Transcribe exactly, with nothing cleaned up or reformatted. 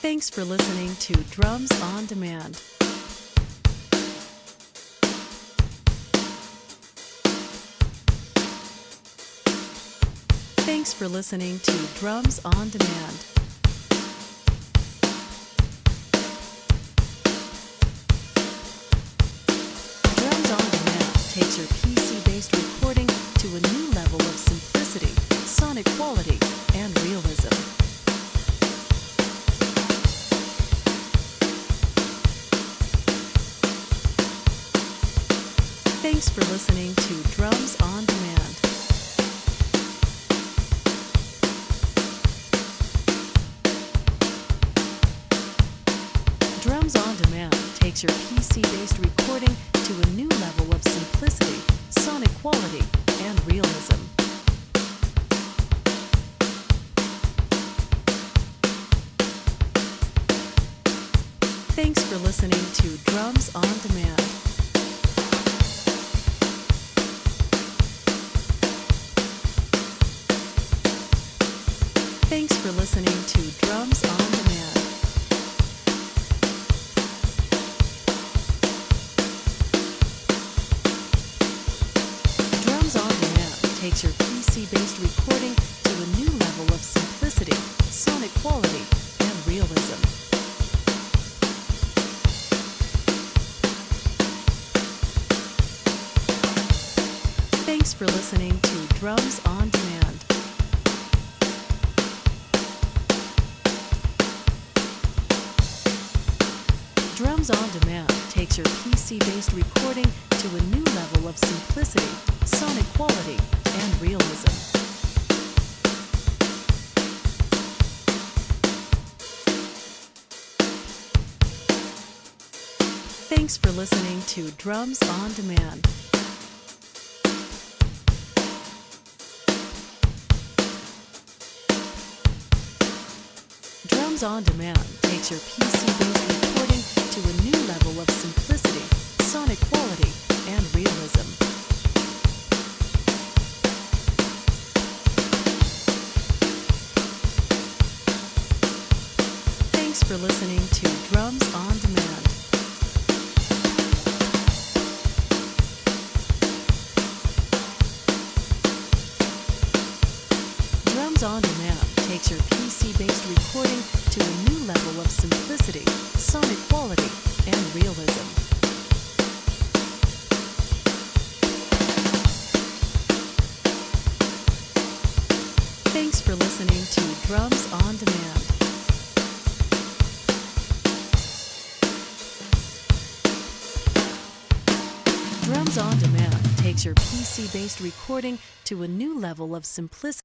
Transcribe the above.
Thanks for listening to Drums on Demand. Thanks for listening to Drums on Demand. Drums on Demand takes your P C-based recording to a new level of simplicity, sonic quality, and realism. Thanks for listening to Drums on Demand. Drums on Demand takes your P C-based recording to a new level of simplicity, sonic quality, and realism. Thanks for listening to Drums on Demand. Thanks for listening to Drums on Demand. Drums on Demand takes your P C-based recording to a new level of simplicity, sonic quality, and realism. Thanks for listening to Drums on Demand. Drums on Demand takes your P C-based recording to a new level of simplicity, sonic quality, and realism. Thanks for listening to Drums on Demand. Drums on Demand takes your P C-based recording to a new level of simplicity, sonic quality, and realism. Thanks for listening to Drums on Demand. Drums on Demand takes your P C-based recording to a new level of simplicity, sonic quality, and realism. Thanks for listening to Drums on Demand. Drums on Demand takes your P C-based recording to a new level of simplicity.